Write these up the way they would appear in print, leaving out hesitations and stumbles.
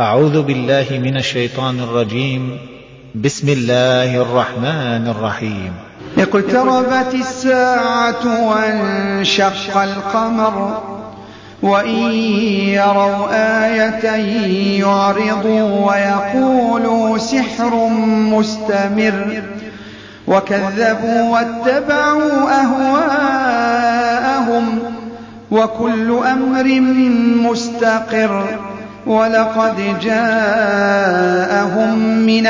أعوذ بالله من الشيطان الرجيم. بسم الله الرحمن الرحيم. اقتربت الساعة وانشق القمر وإن يروا آية يعرضوا ويقولوا سحر مستمر وكذبوا واتبعوا أهواءهم وكل أمر مستقر ولقد جاءهم من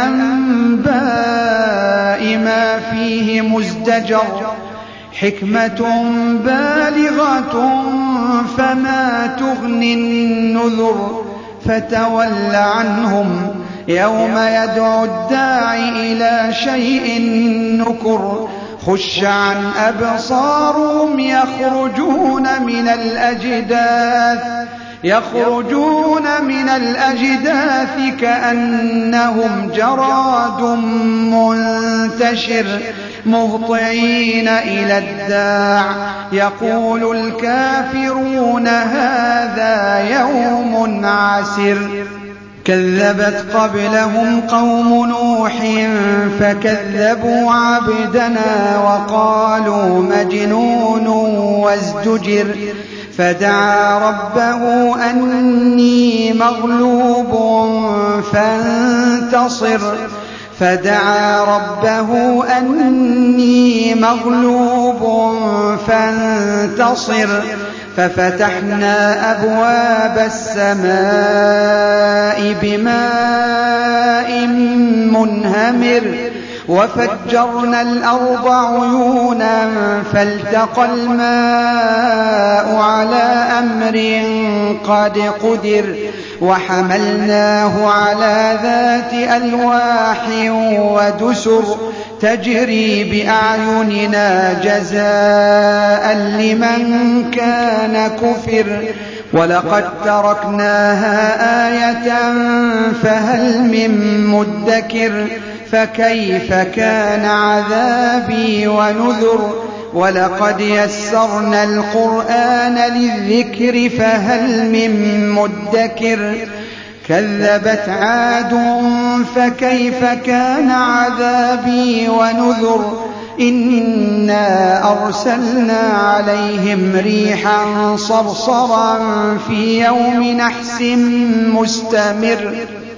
الأنباء ما فيه مزدجر حكمة بالغة فما تغني النذر فتول عنهم يوم يدعو الداعي إلى شيء نكر خش عن أبصارهم يخرجون من الأجداث كأنهم جراد منتشر مهطعين إلى الداع يقول الكافرون هذا يوم عسر كذبت قبلهم قوم نوح فكذبوا عبدنا وقالوا مجنون وازدجر فدعا ربه أني مغلوب فانتصر ففتحنا أبواب السماء بماء منهمر وفجرنا الأرض عيونا فالتقى الماء على أمر قد قدر وحملناه على ذات ألواح ودسر تجري بأعيننا جزاء لمن كان كفر ولقد تركناها آية فهل من مدكر فكيف كان عذابي ونذر ولقد يسرنا القرآن للذكر فهل من مدكر كذبت عاد فكيف كان عذابي ونذر إنا أرسلنا عليهم ريحا صرصرا في يوم نحس مستمر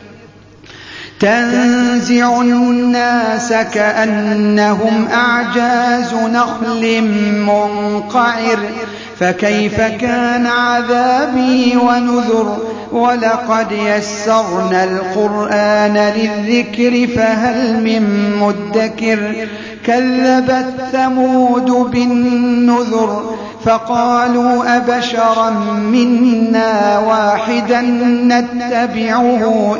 تنزع الناس كأنهم أعجاز نخل منقعر فكيف كان عذابي ونذر ولقد يسرنا القرآن للذكر فهل من مدكر كذبت ثمود بالنذر فقالوا أبشرا منا واحدا نتبعه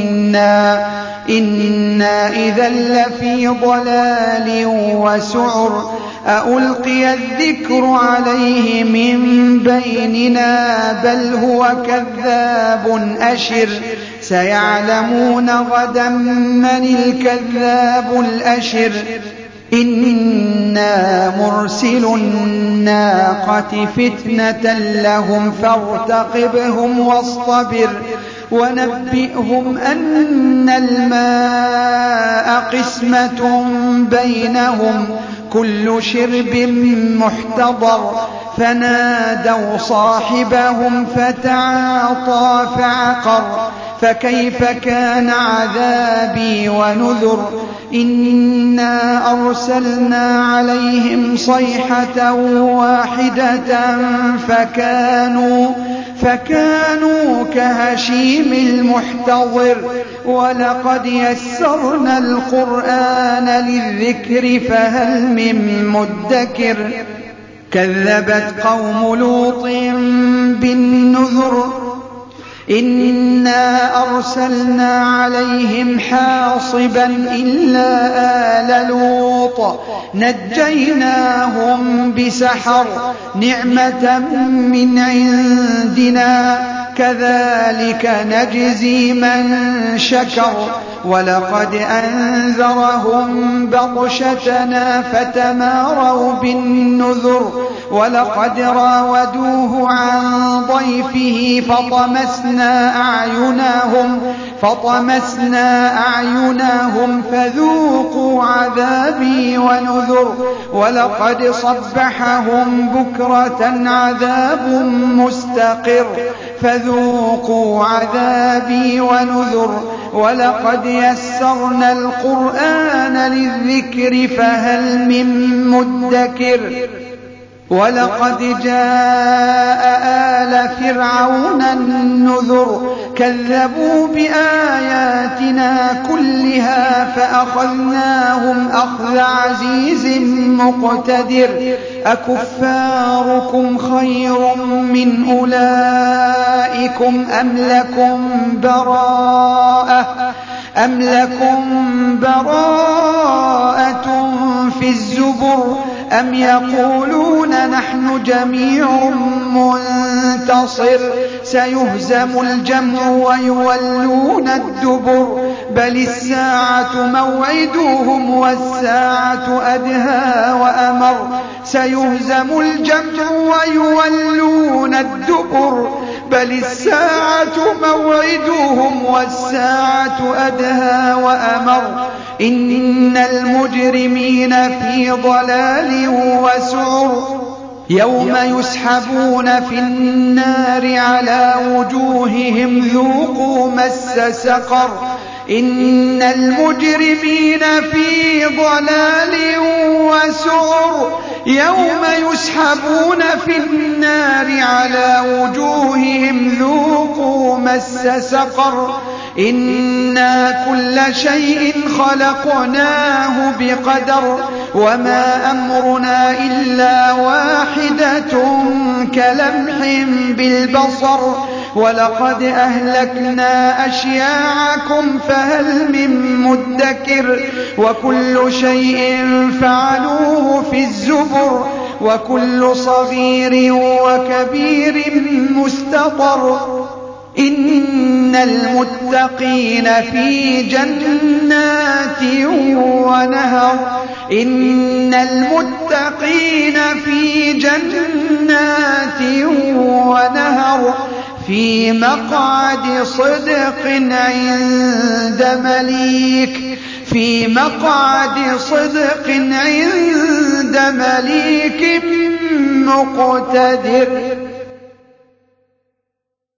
إنا إذا لفي ضلال وسعر أألقي الذكر عليه من بيننا بل هو كذاب أشر سيعلمون غدا من الكذاب الأشر إنا مرسل الناقة فتنة لهم فارتقبهم واصطبر ونبئهم أن الماء قسمة بينهم كل شرب محتضر فنادوا صاحبهم فتعاطى فعقر فكيف كان عذابي ونذر إنا أرسلنا عليهم صيحة واحدة فكانوا كهشيم المحتضر ولقد يسرنا القرآن للذكر فهل من مدكر كذبت قوم لوط بالنذر إنا أرسلنا عليهم حاصبا إلا آل لوط نجيناهم بسحر نعمة من عندنا كذلك نجزي من شكر ولقد أنذرهم بطشتنا فتماروا بالنذر ولقد راودوه عن ضيفه فطمسنا أعينهم فطمسنا أعينهم فذوقوا عذابي ونذر ولقد صبحهم بكرة عذاب مستقر فذوقوا عذابي ونذر ولقد يسرنا القرآن للذكر فهل من مدكر ولقد جاء آل فرعون النذر كذبوا بآياتنا كلها فأخذناهم أخذ عزيز مقتدر أكفاركم خير من أولئكم أم لكم براءة في الزبر أم يقولون نحن جميع منتصر سيهزم الجمع ويولون الدبر بل الساعة موعدهم والساعة أدهى وأمر سيهزم الجمع ويولون الدبر بل الساعة موعدهم والساعة أدهى وأمر إن المجرمين في ضلال وسعر يوم يسحبون في النار على وجوههم ذوقوا مس سقر إن المجرمين في ضلال وسعر يوم يسحبون في النار على وجوههم ذوقوا مس سقر إنا كل شيء خلقناه بقدر وما أمرنا إلا واحدة كلمح بالبصر ولقد أهلكنا أشياعكم فهل من مدكر وكل شيء فعلوه في الزبر وكل صغير وكبير مستطر إن المتقين في جنات ونهر إن المتقين في جنات ونهر في مقعد صدق عند مليك في مقعد صدق عند مليك مقتدر